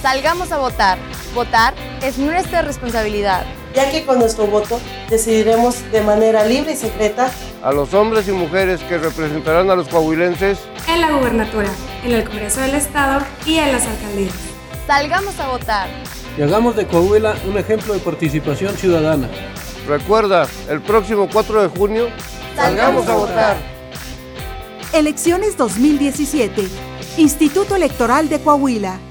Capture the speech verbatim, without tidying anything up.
Salgamos a votar. Votar es nuestra responsabilidad. Ya que con nuestro voto decidiremos de manera libre y secreta a los hombres y mujeres que representarán a los coahuilenses en la gubernatura, en el Congreso del Estado y en las alcaldías. Salgamos a votar. Y hagamos de Coahuila un ejemplo de participación ciudadana. Recuerda, el próximo cuatro de junio, salgamos a votar. Elecciones dos mil diecisiete. Instituto Electoral de Coahuila.